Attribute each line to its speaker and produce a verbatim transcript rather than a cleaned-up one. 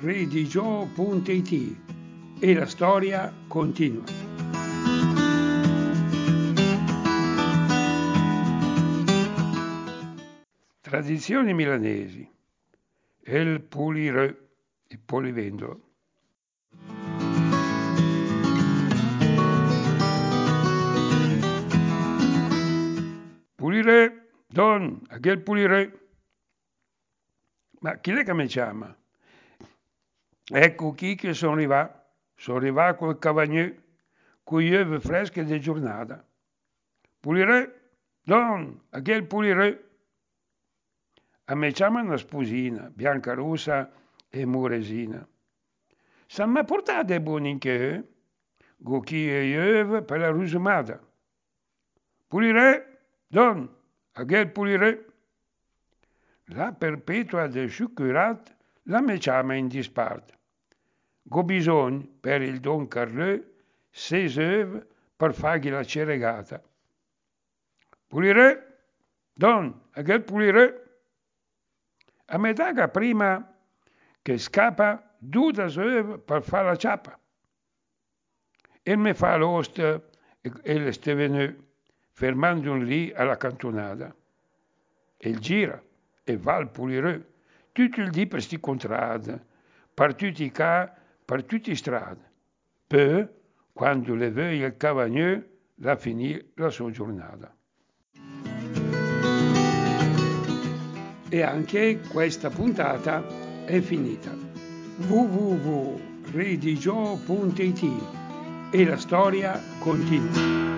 Speaker 1: redigio punto it e la storia continua. Tradizioni milanesi. El Pulireux, il polivendolo. Pulireux, don, a quel Pulireux. Ma chi è che mi chiama? Ecco qui che sono arrivato. Sono arrivato col cavagneux, con gli uova fresche di giornata. Pulireux, don, a quel Pulireux. A me chiama una sposina, bianca rossa e muresina. San mi portate i buoni in che? Gocchi e uova per la rusumata. Pulireux, don, a quel Pulireux. La perpetua del sciucurat la me chiama in disparte. Go bisogno per il don Carleux sei uova per fargli la ceregata. Pulireux, don, a quel Pulireux. A me daga prima che scappa due uova per fare la ciappa. E me fa l'osta e le steveneux, fermando lì alla cantonata. E il gira e va al Pulireux, tutto il dì per sti contrada, per tutti i ca, per tutti i strade. Poi, quando le voglia il cavagneux, la finì la sua giornata. E anche questa puntata è finita. w w w punto redigio punto it e la storia continua.